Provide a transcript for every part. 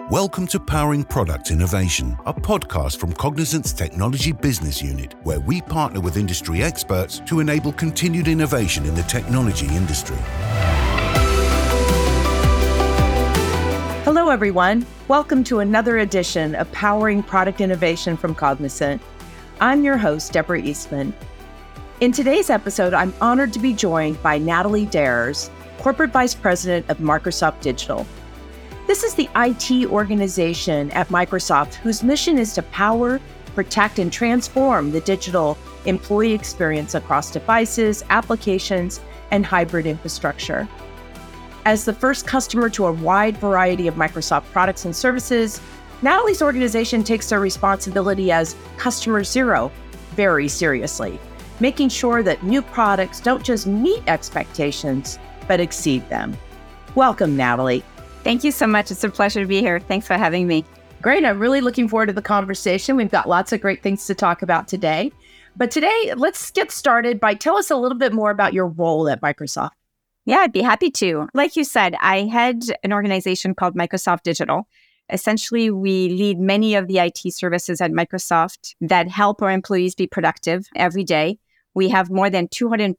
Welcome to Powering Product Innovation, a podcast from Cognizant's Technology Business Unit, where we partner with industry experts to enable continued innovation in the technology industry. Hello, everyone. Welcome to another edition of Powering Product Innovation from Cognizant. I'm your host, Deborah Eastman. In today's episode, I'm honored to be joined by Natalie Dares, Corporate Vice President of Microsoft Digital. This is the IT organization at Microsoft whose mission is to power, protect, and transform the digital employee experience across devices, applications, and hybrid infrastructure. As the first customer to a wide variety of Microsoft products and services, Natalie's organization takes their responsibility as customer zero very seriously, making sure that new products don't just meet expectations, but exceed them. Welcome, Natalie. Thank you so much. It's a pleasure to be here. Thanks for having me. Great. I'm really looking forward to the conversation. We've got lots of great things to talk about today. But today, let's get started by tell us a little bit more about your role at Microsoft. Yeah, I'd be happy to. Like you said, I head an organization called Microsoft Digital. Essentially, we lead many of the IT services at Microsoft that help our employees be productive every day. We have more than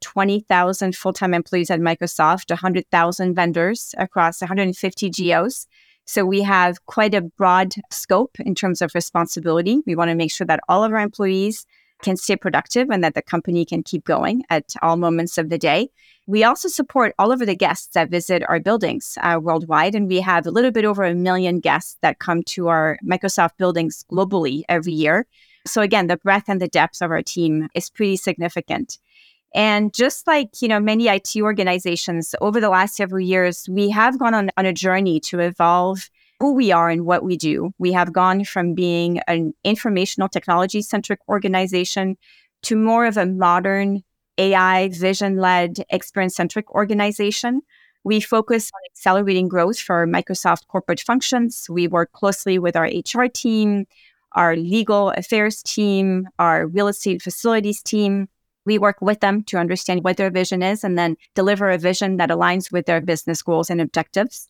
220,000 full-time employees at Microsoft, 100,000 vendors across 150 geos. So we have quite a broad scope in terms of responsibility. We want to make sure that all of our employees can stay productive and that the company can keep going at all moments of the day. We also support all of the guests that visit our buildings worldwide, and we have a little bit over 1 million guests that come to our Microsoft buildings globally every year. So again, the breadth and the depth of our team is pretty significant. And just like, many IT organizations over the last several years, we have gone on a journey to evolve who we are and what we do. We have gone from being an informational technology-centric organization to more of a modern AI vision-led experience-centric organization. We focus on accelerating growth for Microsoft corporate functions. We work closely with our HR team, our legal affairs team, our real estate facilities team. We work with them to understand what their vision is and then deliver a vision that aligns with their business goals and objectives.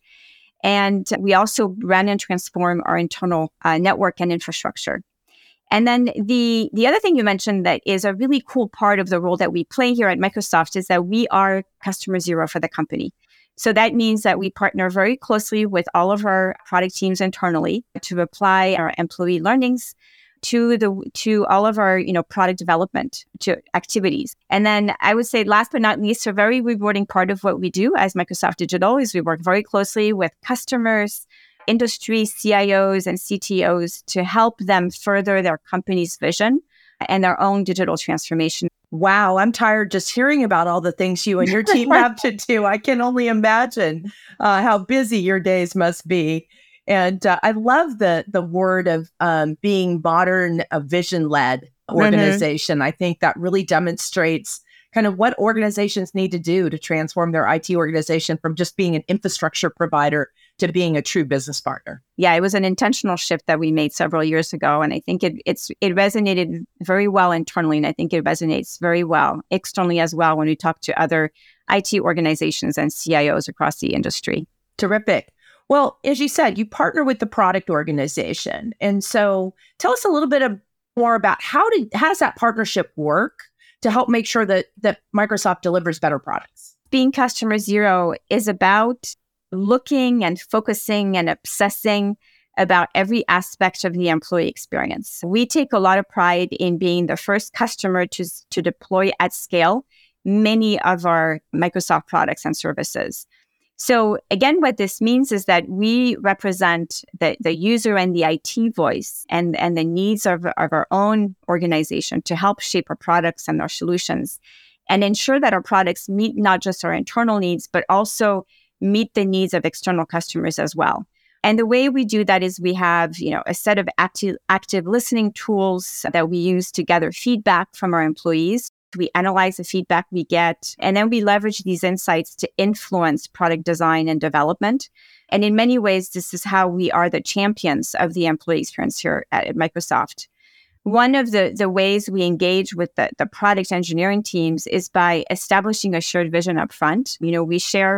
And we also run and transform our internal network and infrastructure. And then the other thing you mentioned that is a really cool part of the role that we play here at Microsoft is that we are customer zero for the company. So that means that we partner very closely with all of our product teams internally to apply our employee learnings to all of our product development to activities. And then I would say last but not least, a very rewarding part of what we do as Microsoft Digital is we work very closely with customers, industry CIOs and CTOs to help them further their company's vision and their own digital transformation. Wow, I'm tired just hearing about all the things you and your team have to do. I can only imagine how busy your days must be. And I love the word of being modern, a vision-led organization. Mm-hmm. I think that really demonstrates kind of what organizations need to do to transform their IT organization from just being an infrastructure provider to being a true business partner. Yeah, it was an intentional shift that we made several years ago. And I think it resonated very well internally. And I think it resonates very well externally as well when we talk to other IT organizations and CIOs across the industry. Terrific. Well, as you said, you partner with the product organization. And so tell us a little bit more about how does that partnership work to help make sure that Microsoft delivers better products? Being customer zero is about looking and focusing and obsessing about every aspect of the employee experience. We take a lot of pride in being the first customer to deploy at scale many of our Microsoft products and services. So again, what this means is that we represent the user and the IT voice and the needs of our own organization to help shape our products and our solutions and ensure that our products meet not just our internal needs, but also meet the needs of external customers as well. And the way we do that is we have, a set of active listening tools that we use to gather feedback from our employees. We analyze the feedback we get, and then we leverage these insights to influence product design and development. And in many ways, this is how we are the champions of the employee experience here at Microsoft. One of the ways we engage with the product engineering teams is by establishing a shared vision up front. We share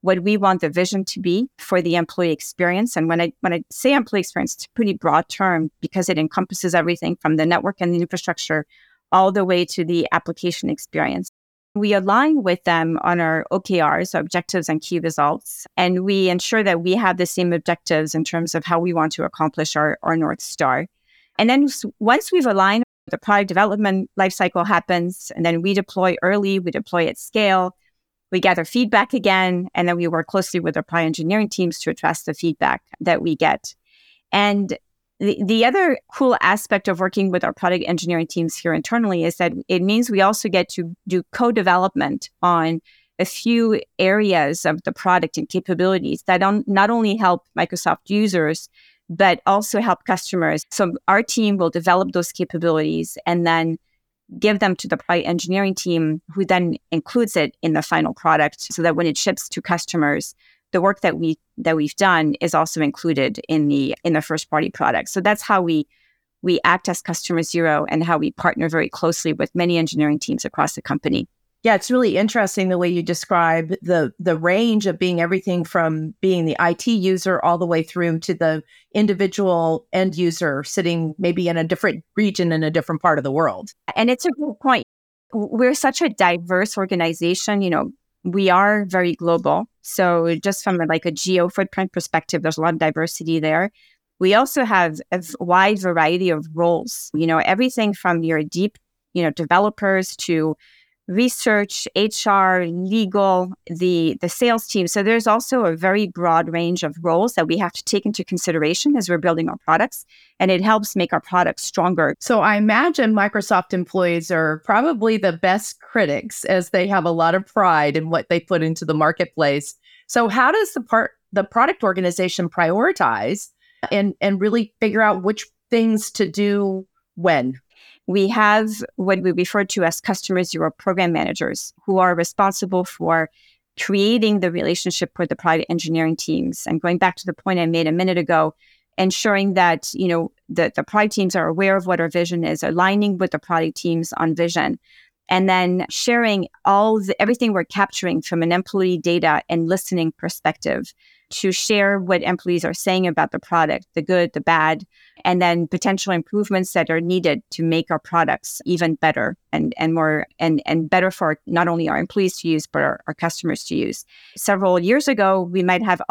what we want the vision to be for the employee experience. And when I say employee experience, it's a pretty broad term because it encompasses everything from the network and the infrastructure all the way to the application experience. We align with them on our OKRs, objectives and key results, and we ensure that we have the same objectives in terms of how we want to accomplish our North Star. And then once we've aligned, the product development lifecycle happens, and then we deploy early, we deploy at scale, we gather feedback again, and then we work closely with our product engineering teams to address the feedback that we get. And the other cool aspect of working with our product engineering teams here internally is that it means we also get to do co-development on a few areas of the product and capabilities that not only help Microsoft users, but also help customers. So our team will develop those capabilities and then give them to the product engineering team, who then includes it in the final product so that when it ships to customers, the work that we've done is also included in the first party product. So that's how we act as customer zero and how we partner very closely with many engineering teams across the company. Yeah, it's really interesting the way you describe the range of being everything from being the IT user all the way through to the individual end user sitting maybe in a different region in a different part of the world. And it's a good point. We're such a diverse organization, we are very global. So just from a geo footprint perspective, there's a lot of diversity there. We also have a wide variety of roles, everything from your deep, developers to research, HR, legal, the sales team. So there's also a very broad range of roles that we have to take into consideration as we're building our products, and it helps make our products stronger. So I imagine Microsoft employees are probably the best critics, as they have a lot of pride in what they put into the marketplace. So how does the product organization prioritize and really figure out which things to do when? We have what we refer to as customer zero program managers, who are responsible for creating the relationship with the product engineering teams. And going back to the point I made a minute ago, ensuring that, the product teams are aware of what our vision is, aligning with the product teams on vision, and then sharing everything we're capturing from an employee data and listening perspective to share what employees are saying about the product, the good, the bad, and then potential improvements that are needed to make our products even better and more and better for not only our employees to use, but our customers to use. Several years ago, we might have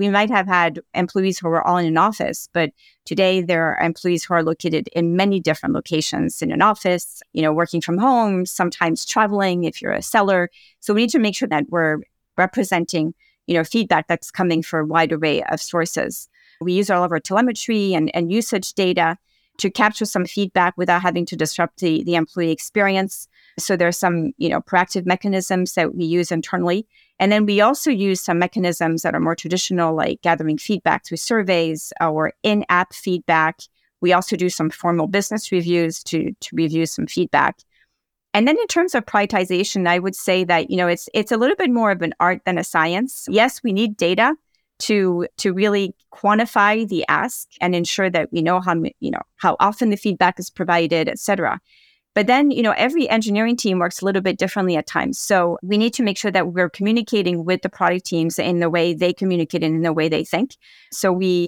had employees who were all in an office, but today there are employees who are located in many different locations in an office, working from home, sometimes traveling if you're a seller. So we need to make sure that we're representing feedback that's coming from a wide array of sources. We use all of our telemetry and usage data to capture some feedback without having to disrupt the employee experience. So there's some, proactive mechanisms that we use internally. And then we also use some mechanisms that are more traditional, like gathering feedback through surveys or in-app feedback. We also do some formal business reviews to review some feedback. And then in terms of prioritization, I would say that, it's a little bit more of an art than a science. Yes, we need data to really quantify the ask and ensure that we know how often the feedback is provided, et cetera. But then, every engineering team works a little bit differently at times. So we need to make sure that we're communicating with the product teams in the way they communicate and in the way they think. So we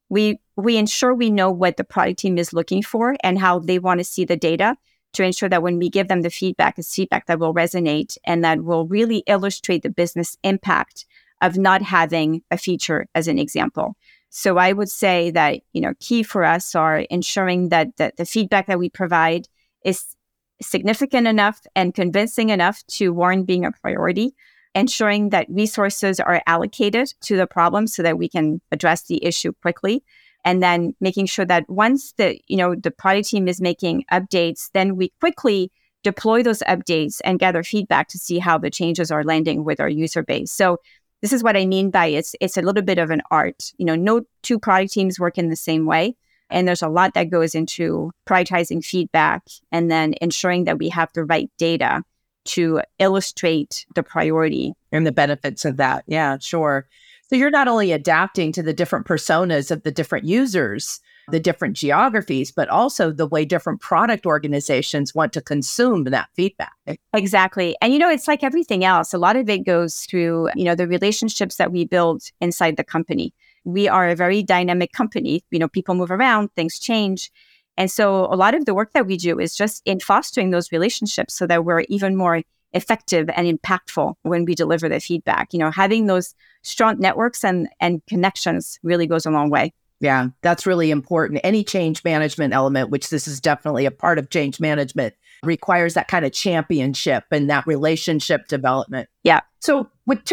ensure we know what the product team is looking for and how they want to see the data, to ensure that when we give them the feedback, it's feedback that will resonate and that will really illustrate the business impact of not having a feature, as an example. So I would say that, key for us are ensuring that the feedback that we provide is significant enough and convincing enough to warrant being a priority, ensuring that resources are allocated to the problem so that we can address the issue quickly. And then making sure that once the product team is making updates, then we quickly deploy those updates and gather feedback to see how the changes are landing with our user base. So this is what I mean by it's a little bit of an art. No two product teams work in the same way. And there's a lot that goes into prioritizing feedback and then ensuring that we have the right data to illustrate the priority. And the benefits of that. Yeah, sure. So So you're not only adapting to the different personas of the different users, the different geographies, but also the way different product organizations want to consume that feedback. Exactly. And, it's like everything else. A lot of it goes through, the relationships that we build inside the company. We are a very dynamic company. People move around, things change. And so a lot of the work that we do is just in fostering those relationships so that we're even more effective and impactful when we deliver the feedback. Having those strong networks and connections really goes a long way. Yeah, that's really important. Any change management element, which this is definitely a part of change management, requires that kind of championship and that relationship development. Yeah. So with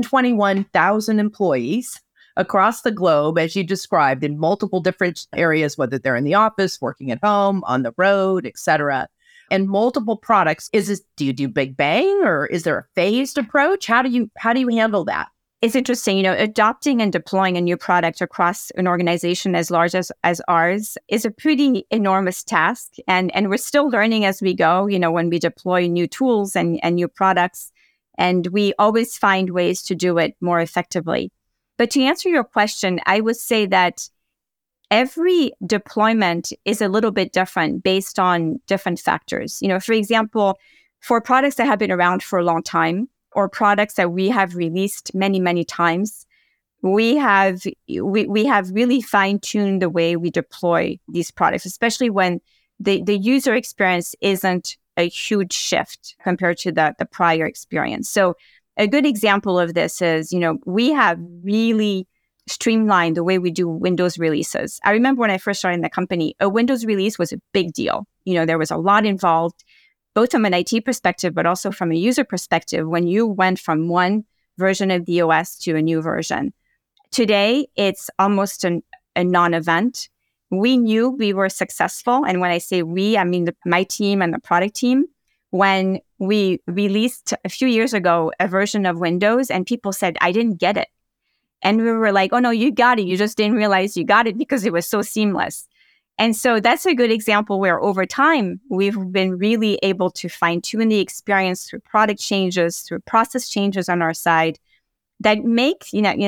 221,000 employees across the globe, as you described, in multiple different areas, whether they're in the office, working at home, on the road, et cetera, and multiple products, do you do big bang or is there a phased approach? How do you handle that? It's interesting, adopting and deploying a new product across an organization as large as ours is a pretty enormous task. And we're still learning as we go, when we deploy new tools and new products, and we always find ways to do it more effectively. But to answer your question, I would say that every deployment is a little bit different based on different factors. For example, for products that have been around for a long time, or products that we have released many, many times, we have really fine-tuned the way we deploy these products, especially when the user experience isn't a huge shift compared to the prior experience. So a good example of this is, we have really streamlined the way we do Windows releases. I remember when I first started in the company, a Windows release was a big deal. There was a lot involved, both from an IT perspective, but also from a user perspective, when you went from one version of the OS to a new version. Today, it's almost a non-event. We knew we were successful. And when I say we, I mean my team and the product team, when we released a few years ago a version of Windows and people said, I didn't get it. And we were like, oh no, you got it. You just didn't realize you got it because it was so seamless. And so that's a good example where over time, we've been really able to fine tune the experience through product changes, through process changes on our side that make,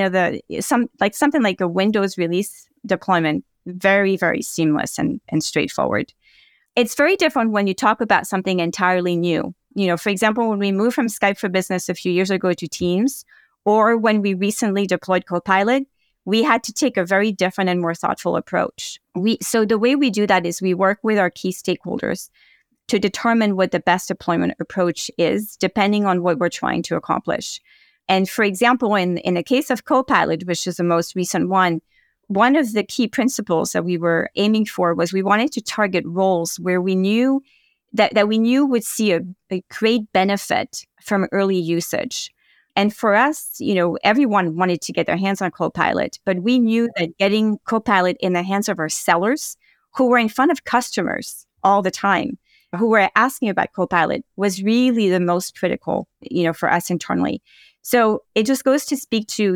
something like a Windows release deployment very, very seamless and straightforward. It's very different when you talk about something entirely new. For example, when we moved from Skype for Business a few years ago to Teams, or when we recently deployed Copilot, we had to take a very different and more thoughtful approach. So the way we do that is we work with our key stakeholders to determine what the best deployment approach is, depending on what we're trying to accomplish. And for example, in the case of Copilot, which is the most recent one of the key principles that we were aiming for was we wanted to target roles where we knew that we knew would see a great benefit from early usage. And for us, everyone wanted to get their hands on Copilot, but we knew that getting Copilot in the hands of our sellers who were in front of customers all the time, who were asking about Copilot was really the most critical, for us internally. So it just goes to speak to,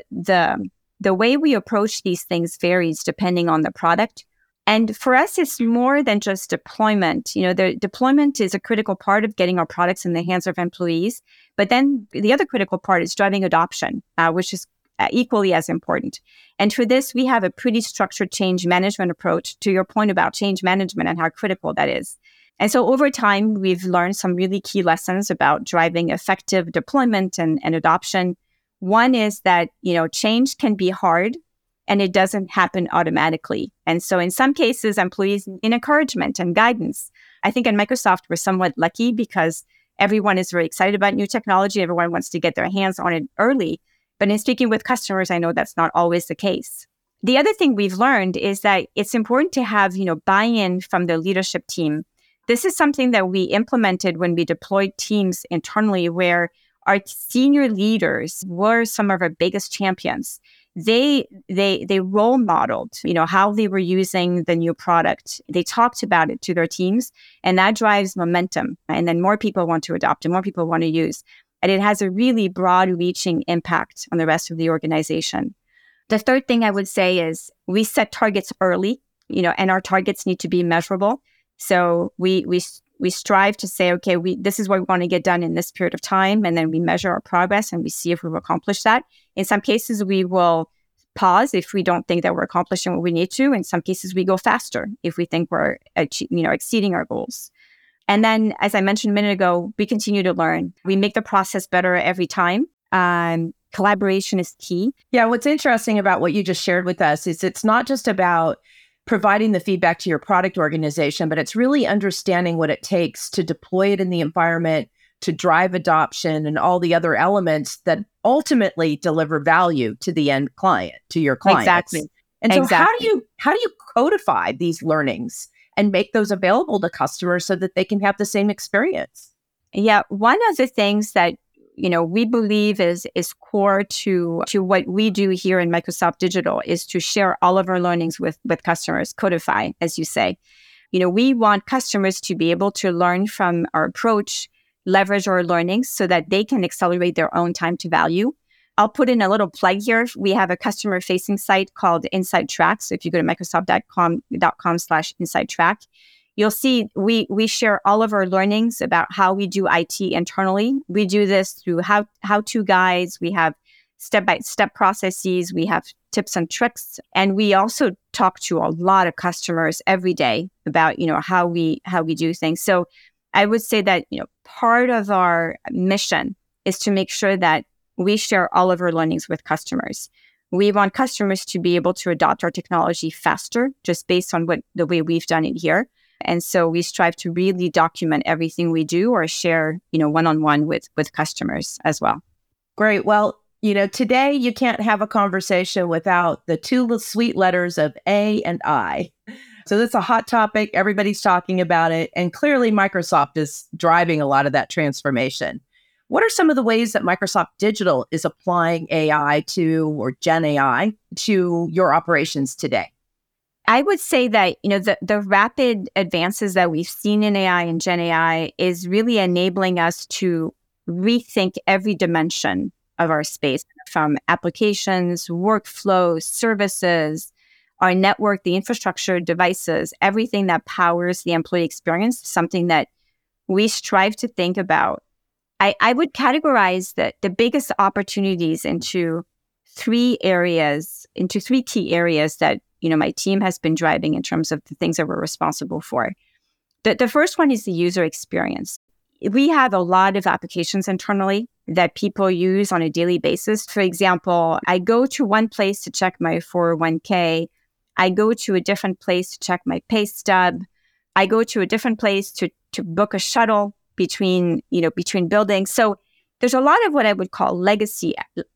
the way we approach these things varies depending on the product. And for us, it's more than just deployment. The deployment is a critical part of getting our products in the hands of employees. But then the other critical part is driving adoption, which is equally as important. And for this, we have a pretty structured change management approach to your point about change management and how critical that is. And so over time, we've learned some really key lessons about driving effective deployment and adoption. One is that, change can be hard, and it doesn't happen automatically. And so in some cases, employees need encouragement and guidance. I think in Microsoft, we're somewhat lucky because everyone is very excited about new technology. Everyone wants to get their hands on it early. But in speaking with customers, I know that's not always the case. The other thing we've learned is that it's important to have, buy-in from the leadership team. This is something that we implemented when we deployed Teams internally, where our senior leaders were some of our biggest champions. They role modeled, how they were using the new product. They talked about it to their teams, and that drives momentum. And then more people want to adopt and more people want to use. And it has a really broad-reaching impact on the rest of the organization. The third thing I would say is we set targets early, and our targets need to be measurable. So we we strive to say, okay, this is what we want to get done in this period of time. And then we measure our progress and we see if we've accomplished that. In some cases, we will pause if we don't think that we're accomplishing what we need to. In some cases, we go faster if we think we're exceeding our goals. And then, as I mentioned a minute ago, we continue to learn. We make the process better every time. Collaboration is key. Yeah, what's interesting about what you just shared with us is it's not just about providing the feedback to your product organization, but it's really understanding what it takes to deploy it in the environment, to drive adoption and all the other elements that ultimately deliver value to the end client, to your clients. Exactly. And so how do you codify these learnings and make those available to customers so that they can have the same experience? Yeah, one of the things that we believe is core to what we do here in Microsoft Digital is to share all of our learnings with customers, codify, as you say. We want customers to be able to learn from our approach, leverage our learnings so that they can accelerate their own time to value. I'll put in a little plug here. We have a customer-facing site called InsideTrack. So if you go to Microsoft.com/InsideTrack, you'll see we share all of our learnings about how we do IT internally. We do this through how-to guides. We have step-by-step processes. We have tips and tricks. And we also talk to a lot of customers every day about, how we do things. So I would say that, part of our mission is to make sure that we share all of our learnings with customers. We want customers to be able to adopt our technology faster, just based on the way we've done it here. And so we strive to really document everything we do or share, one-on-one with customers as well. Great. Well, today you can't have a conversation without the two sweet letters of A and I. So that's a hot topic. Everybody's talking about it. And clearly Microsoft is driving a lot of that transformation. What are some of the ways that Microsoft Digital is applying AI or Gen AI to your operations today? I would say that, the rapid advances that we've seen in AI and Gen AI is really enabling us to rethink every dimension of our space, from applications, workflows, services, our network, the infrastructure, devices, everything that powers the employee experience, something that we strive to think about. I would categorize the biggest opportunities into three key areas that, my team has been driving in terms of the things that we're responsible for. The first one is the user experience. We have a lot of applications internally that people use on a daily basis. For example, I go to one place to check my 401k. I go to a different place to check my pay stub. I go to a different place to book a shuttle between buildings. So there's a lot of what I would call legacy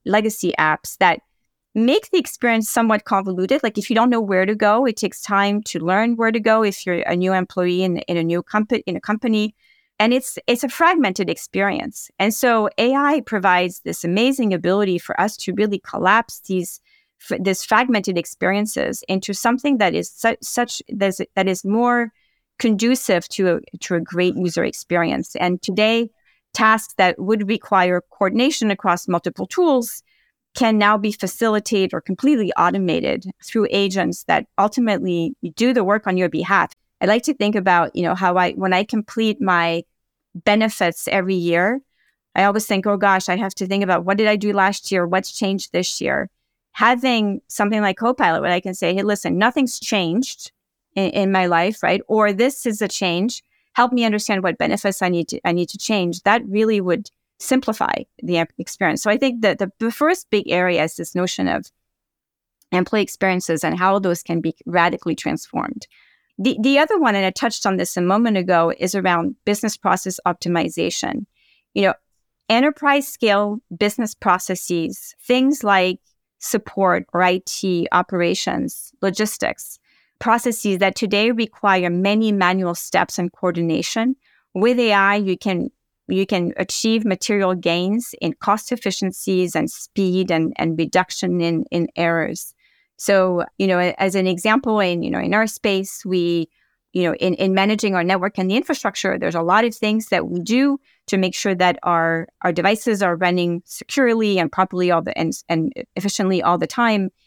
apps that make the experience somewhat convoluted. Like if you don't know where to go, it takes time to learn where to go if you're a new employee in a company. And it's a fragmented experience. And so AI provides this amazing ability for us to really collapse these fragmented experiences into something that is that is more conducive to a great user experience. And today, tasks that would require coordination across multiple tools can now be facilitated or completely automated through agents that ultimately do the work on your behalf. I like to think about, how when I complete my benefits every year, I always think, oh gosh, I have to think about what did I do last year? What's changed this year? Having something like Copilot where I can say, hey, listen, nothing's changed in my life, right? Or this is a change. Help me understand what benefits I need to change. That really would simplify the experience. So I think that the first big area is this notion of employee experiences and how those can be radically transformed. The other one, and I touched on this a moment ago, is around business process optimization. Enterprise scale business processes, things like support or IT, operations, logistics, processes that today require many manual steps and coordination. With AI, you can achieve material gains in cost efficiencies and speed and reduction in errors. So, as an example, in our space, we, in managing our network and the infrastructure, there's a lot of things that we do to make sure that our devices are running securely and properly and efficiently all the time.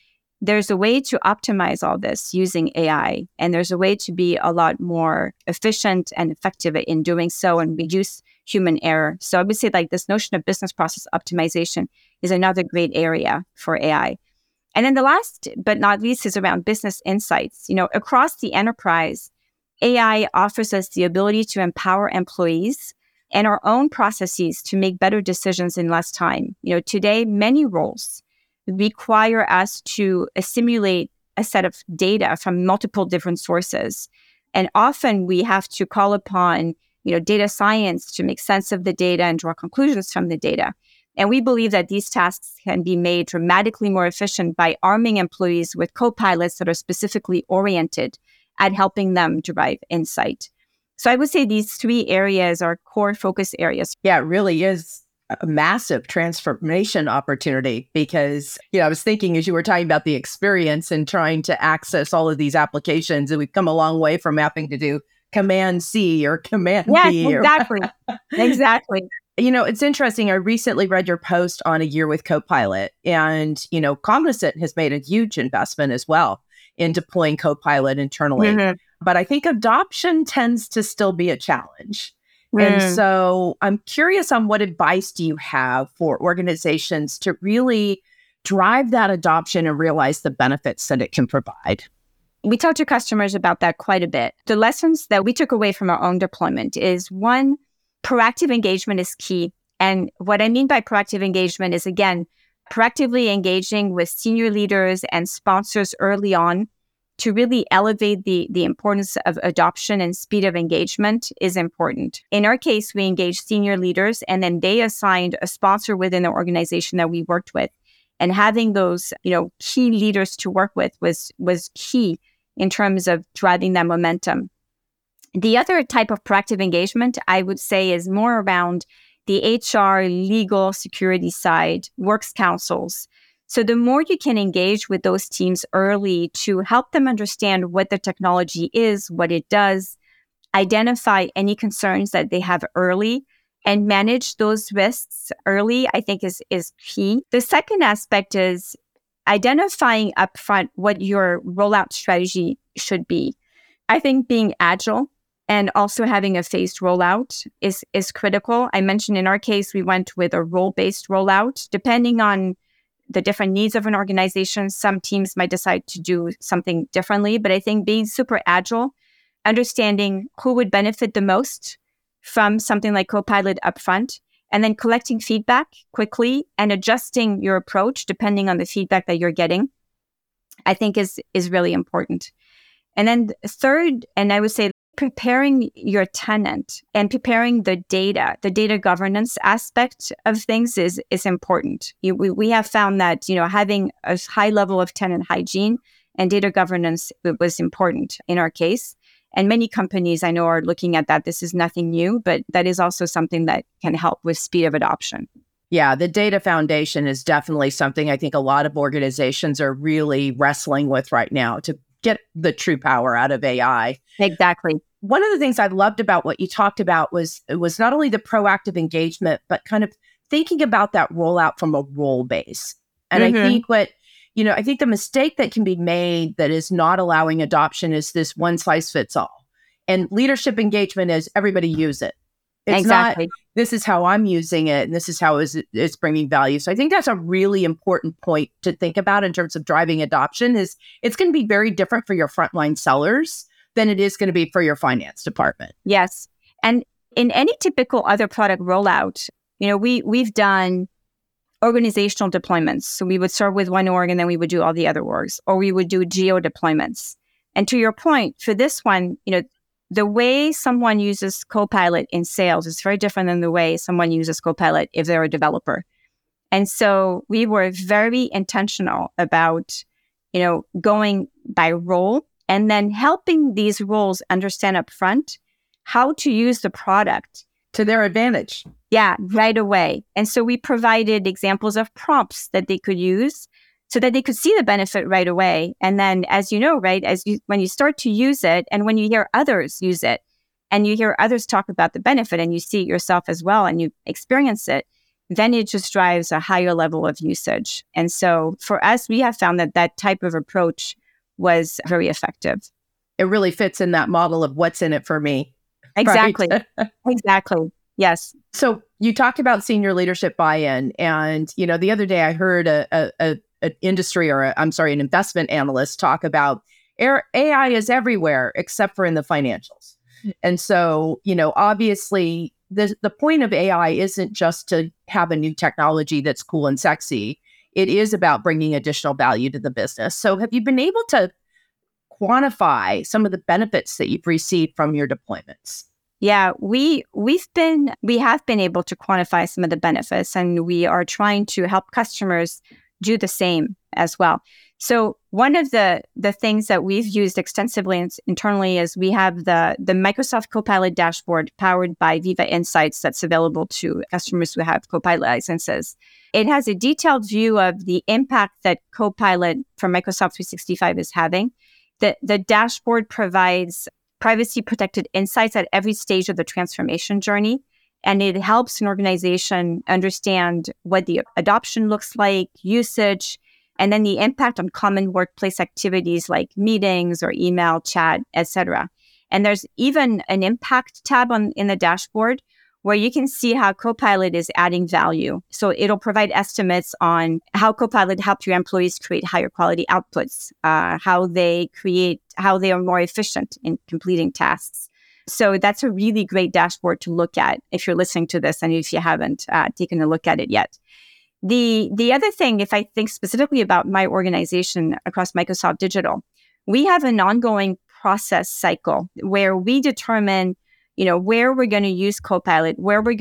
there's a way to optimize all this using AI, and there's a way to be a lot more efficient and effective in doing so and reduce human error. So I would say like this notion of business process optimization is another great area for AI. And then the last but not least is around business insights. Across the enterprise, AI offers us the ability to empower employees and our own processes to make better decisions in less time. Today, many roles require us to assimilate a set of data from multiple different sources. And often we have to call upon, data science to make sense of the data and draw conclusions from the data. And we believe that these tasks can be made dramatically more efficient by arming employees with co-pilots that are specifically oriented at helping them derive insight. So I would say these three areas are core focus areas. Yeah, it really is a massive transformation opportunity because, I was thinking as you were talking about the experience and trying to access all of these applications, and we've come a long way from having to do Command C or Command B. Exactly. Exactly. It's interesting. I recently read your post on a year with Copilot, and, Cognizant has made a huge investment as well in deploying Copilot internally. Mm-hmm. But I think adoption tends to still be a challenge. And so I'm curious on what advice do you have for organizations to really drive that adoption and realize the benefits that it can provide? We talk to customers about that quite a bit. The lessons that we took away from our own deployment is, one, proactive engagement is key. And what I mean by proactive engagement is, again, proactively engaging with senior leaders and sponsors early on to really elevate the importance of adoption and speed of engagement is important. In our case, we engaged senior leaders, and then they assigned a sponsor within the organization that we worked with. And having those, key leaders to work with was key in terms of driving that momentum. The other type of proactive engagement, I would say, is more around the HR, legal, security side, works councils. So the more you can engage with those teams early to help them understand what the technology is, what it does, identify any concerns that they have early, and manage those risks early, I think is key. The second aspect is identifying upfront what your rollout strategy should be. I think being agile and also having a phased rollout is critical. I mentioned in our case, we went with a role-based rollout. Depending on the different needs of an organization, some teams might decide to do something differently. But I think being super agile, understanding who would benefit the most from something like Copilot upfront, and then collecting feedback quickly and adjusting your approach depending on the feedback that you're getting, I think is really important. And then third, and I would say preparing your tenant and preparing the data governance aspect of things is important. We have found that, having a high level of tenant hygiene and data governance was important in our case. And many companies I know are looking at that. This is nothing new, but that is also something that can help with speed of adoption. Yeah, the data foundation is definitely something I think a lot of organizations are really wrestling with right now to get the true power out of AI. Exactly. One of the things I loved about what you talked about was not only the proactive engagement, but kind of thinking about that rollout from a role base. And I think I think the mistake that can be made that is not allowing adoption is this one size fits all. And leadership engagement is everybody use it. It's exactly. not, this is how I'm using it, and this is how it's bringing value. So I think that's a really important point to think about in terms of driving adoption. Is it's going to be very different for your frontline sellers than it is going to be for your finance department. Yes. And in any typical other product rollout, we've done organizational deployments. So we would start with one org and then we would do all the other orgs, or we would do geo deployments. And to your point, for this one, the way someone uses Copilot in sales is very different than the way someone uses Copilot if they're a developer. And so we were very intentional about, going by role and then helping these roles understand upfront how to use the product to their advantage. Yeah, right away. And so we provided examples of prompts that they could use so that they could see the benefit right away. And then, as you know, right, when you start to use it and when you hear others use it and you hear others talk about the benefit and you see it yourself as well and you experience it, then it just drives a higher level of usage. And so for us, we have found that that type of approach was very effective. It really fits in that model of what's in it for me. Exactly. Right? Exactly. Yes. So you talked about senior leadership buy-in, and the other day I heard an investment analyst talk about AI is everywhere except for in the financials. And so, obviously the point of AI isn't just to have a new technology that's cool and sexy. It is about bringing additional value to the business. So have you been able to quantify some of the benefits that you've received from your deployments? Yeah, we have been able to quantify some of the benefits, and we are trying to help customers do the same as well. So one of the things that we've used extensively internally is we have the Microsoft Copilot dashboard powered by Viva Insights that's available to customers who have Copilot licenses. It has a detailed view of the impact that Copilot from Microsoft 365 is having. The dashboard provides privacy-protected insights at every stage of the transformation journey, and it helps an organization understand what the adoption looks like, usage, and then the impact on common workplace activities like meetings or email, chat, etc. And there's even an impact tab in the dashboard where you can see how Copilot is adding value. So it'll provide estimates on how Copilot helped your employees create higher quality outputs, how they are more efficient in completing tasks. So that's a really great dashboard to look at if you're listening to this and if you haven't taken a look at it yet. The other thing, if I think specifically about my organization across Microsoft Digital, we have an ongoing process cycle where we determine where we're going to use Copilot,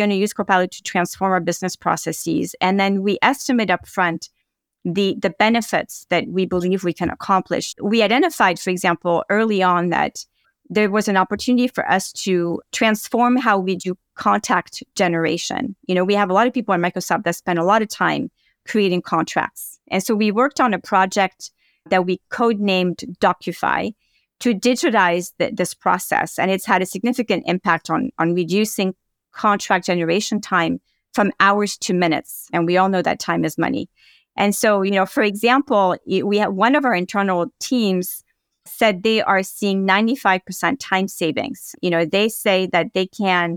to transform our business processes. And then we estimate upfront the benefits that we believe we can accomplish. We identified, for example, early on that there was an opportunity for us to transform how we do contact generation. We have a lot of people at Microsoft that spend a lot of time creating contracts. And so we worked on a project that we codenamed Docufy to digitize this process. And it's had a significant impact on reducing contract generation time from hours to minutes. And we all know that time is money. And so, for example, we have one of our internal teams said they are seeing 95% time savings. They say that they can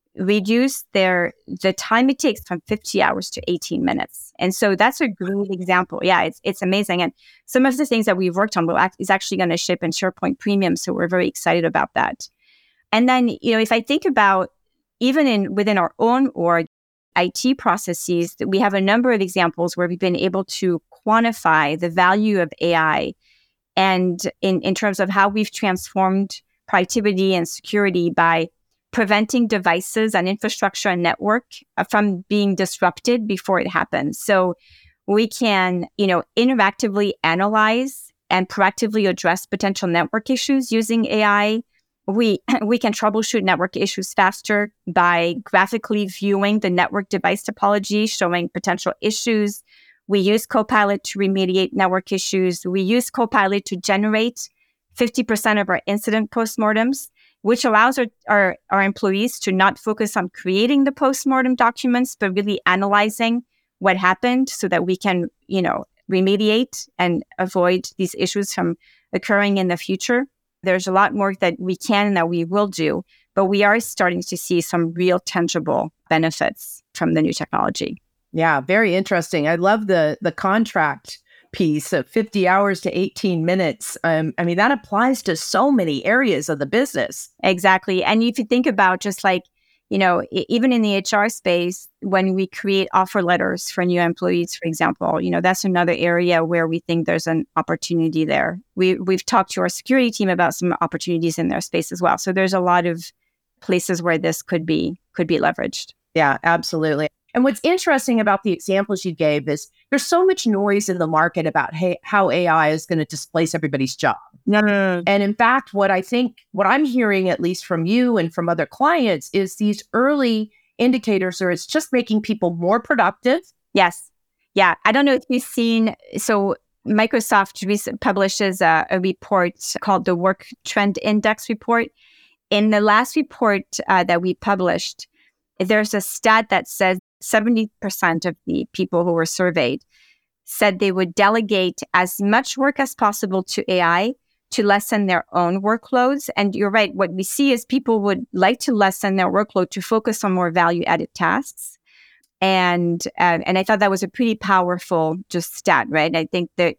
reduce the time it takes from 50 hours to 18 minutes. And so that's a great example. Yeah, it's amazing. And some of the things that we've worked on is actually going to ship in SharePoint Premium. So we're very excited about that. And then, if I think about even within our own org, IT processes, we have a number of examples where we've been able to quantify the value of AI and in terms of how we've transformed productivity and security by preventing devices and infrastructure and network from being disrupted before it happens. So we can, interactively analyze and proactively address potential network issues using AI. We can troubleshoot network issues faster by graphically viewing the network device topology, showing potential issues. We use Copilot to remediate network issues. We use Copilot to generate 50% of our incident postmortems, which allows our employees to not focus on creating the postmortem documents, but really analyzing what happened so that we can, remediate and avoid these issues from occurring in the future. There's a lot more that we can and that we will do, but we are starting to see some real tangible benefits from the new technology. Yeah, very interesting. I love the contract piece of 50 hours to 18 minutes. That applies to so many areas of the business. Exactly. And if you think about just like, even in the HR space, when we create offer letters for new employees, for example, that's another area where we think there's an opportunity there. We've talked to our security team about some opportunities in their space as well. So there's a lot of places where this could be leveraged. Yeah, absolutely. And what's interesting about the examples you gave is there's so much noise in the market about how AI is going to displace everybody's job. No. And in fact, what I'm hearing, at least from you and from other clients, is these early indicators where it's just making people more productive. Yes. Yeah. I don't know if you've seen, so Microsoft publishes a report called the Work Trend Index report. In the last report that we published, there's a stat that says 70% of the people who were surveyed said they would delegate as much work as possible to AI to lessen their own workloads. And you're right, what we see is people would like to lessen their workload to focus on more value-added tasks. And I thought that was a pretty powerful just stat, right? I think that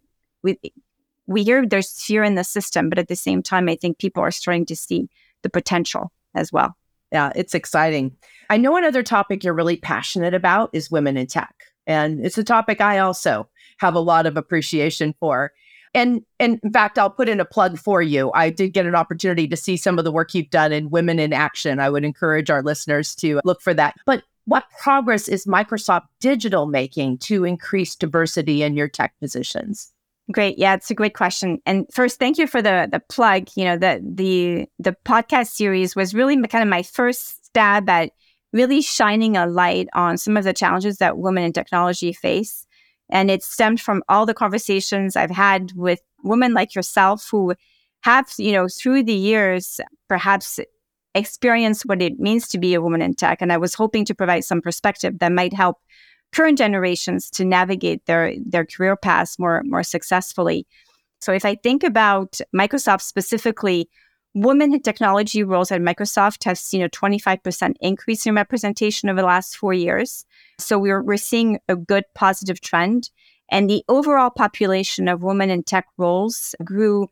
we hear there's fear in the system, but at the same time, I think people are starting to see the potential as well. Yeah, it's exciting. I know another topic you're really passionate about is women in tech. And it's a topic I also have a lot of appreciation for. And in fact, I'll put in a plug for you. I did get an opportunity to see some of the work you've done in Women in Action. I would encourage our listeners to look for that. But what progress is Microsoft Digital making to increase diversity in your tech positions? Great. Yeah, it's a great question. And first, thank you for the plug. You know, the podcast series was really kind of my first stab at really shining a light on some of the challenges that women in technology face. And it stemmed from all the conversations I've had with women like yourself who have, through the years, perhaps experienced what it means to be a woman in tech. And I was hoping to provide some perspective that might help current generations to navigate their career paths more successfully. So if I think about Microsoft specifically, women in technology roles at Microsoft have seen a 25% increase in representation over the last 4 years. So we're seeing a good positive trend. And the overall population of women in tech roles grew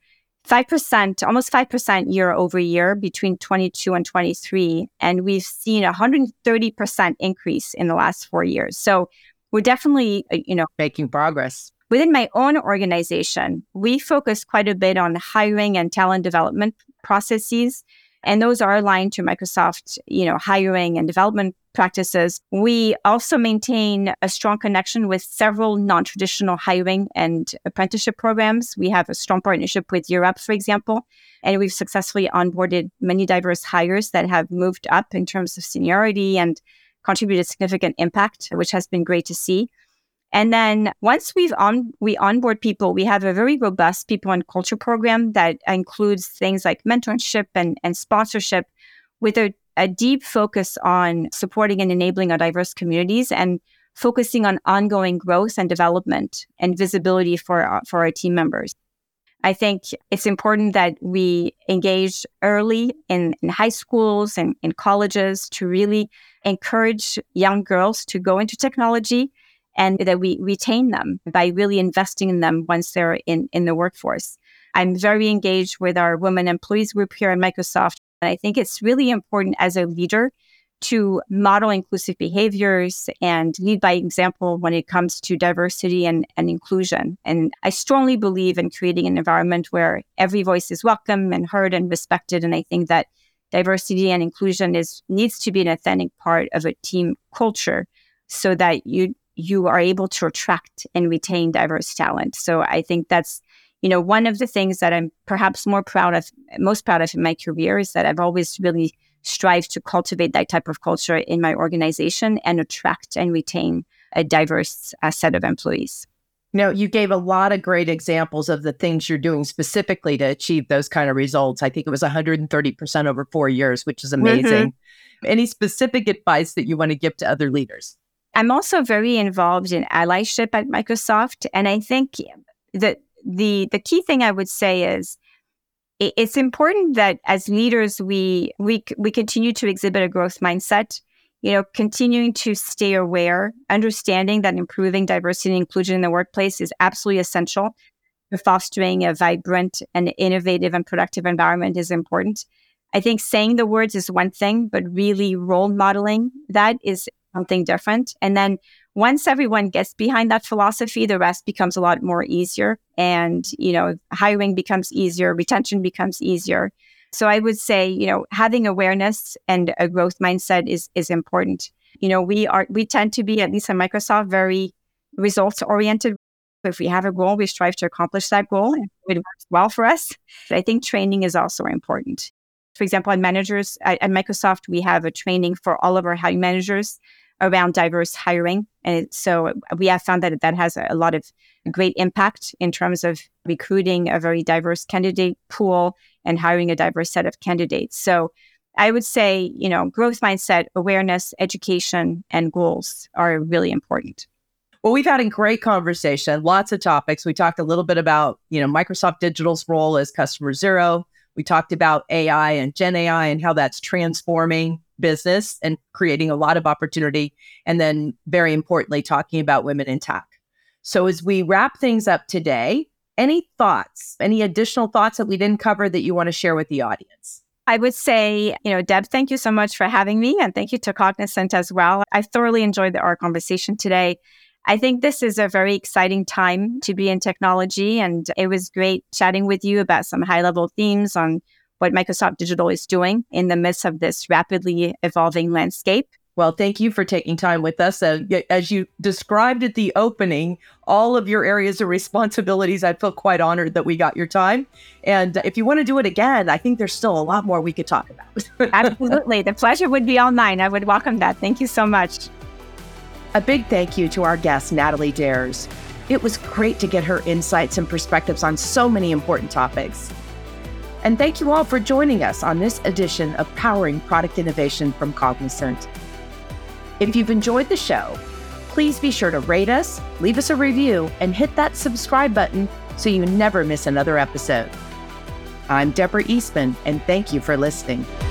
5%, almost 5% year over year between 22 and 23. And we've seen a 130% increase in the last 4 years. So we're definitely, making progress. Within my own organization, we focus quite a bit on hiring and talent development processes. And those are aligned to Microsoft, hiring and development practices. We also maintain a strong connection with several non-traditional hiring and apprenticeship programs. We have a strong partnership with Europe, for example, and we've successfully onboarded many diverse hires that have moved up in terms of seniority and contributed significant impact, which has been great to see. And then once we onboard people, we have a very robust people and culture program that includes things like mentorship and sponsorship with a deep focus on supporting and enabling our diverse communities and focusing on ongoing growth and development and visibility for our team members. I think it's important that we engage early in high schools and in colleges to really encourage young girls to go into technology, and that we retain them by really investing in them once they're in the workforce. I'm very engaged with our women employees group here at Microsoft, and I think it's really important as a leader to model inclusive behaviors and lead by example when it comes to diversity and inclusion. And I strongly believe in creating an environment where every voice is welcome and heard and respected. And I think that diversity and inclusion needs to be an authentic part of a team culture so that you are able to attract and retain diverse talent. So I think that's, one of the things that I'm perhaps most proud of in my career is that I've always really strived to cultivate that type of culture in my organization and attract and retain a diverse set of employees. You gave a lot of great examples of the things you're doing specifically to achieve those kind of results. I think it was 130% over 4 years, which is amazing. Mm-hmm. Any specific advice that you want to give to other leaders? I'm also very involved in allyship at Microsoft. And I think that the key thing I would say is it's important that as leaders, we continue to exhibit a growth mindset, continuing to stay aware, understanding that improving diversity and inclusion in the workplace is absolutely essential. Fostering a vibrant and innovative and productive environment is important. I think saying the words is one thing, but really role modeling that is something different. And then once everyone gets behind that philosophy, the rest becomes a lot more easier. And, hiring becomes easier, retention becomes easier. So I would say, having awareness and a growth mindset is important. We tend to be, at least at Microsoft, very results oriented. If we have a goal, we strive to accomplish that goal. And it works well for us. But I think training is also important. For example, at Microsoft, we have a training for all of our hiring managers around diverse hiring. And so we have found that has a lot of great impact in terms of recruiting a very diverse candidate pool and hiring a diverse set of candidates. So I would say, growth mindset, awareness, education, and goals are really important. Well, we've had a great conversation, lots of topics. We talked a little bit about, Microsoft Digital's role as customer zero. We talked about AI and Gen AI and how that's transforming business and creating a lot of opportunity. And then very importantly, talking about women in tech. So as we wrap things up today, any thoughts, any additional thoughts that we didn't cover that you want to share with the audience? I would say, Deb, thank you so much for having me. And thank you to Cognizant as well. I thoroughly enjoyed our conversation today. I think this is a very exciting time to be in technology. And it was great chatting with you about some high-level themes on what Microsoft Digital is doing in the midst of this rapidly evolving landscape. Well, thank you for taking time with us. As you described at the opening, all of your areas of responsibilities, I feel quite honored that we got your time. And if you want to do it again, I think there's still a lot more we could talk about. Absolutely. The pleasure would be all mine. I would welcome that. Thank you so much. A big thank you to our guest, Natalie Dares. It was great to get her insights and perspectives on so many important topics. And thank you all for joining us on this edition of Powering Product Innovation from Cognizant. If you've enjoyed the show, please be sure to rate us, leave us a review, and hit that subscribe button so you never miss another episode. I'm Deborah Eastman, and thank you for listening.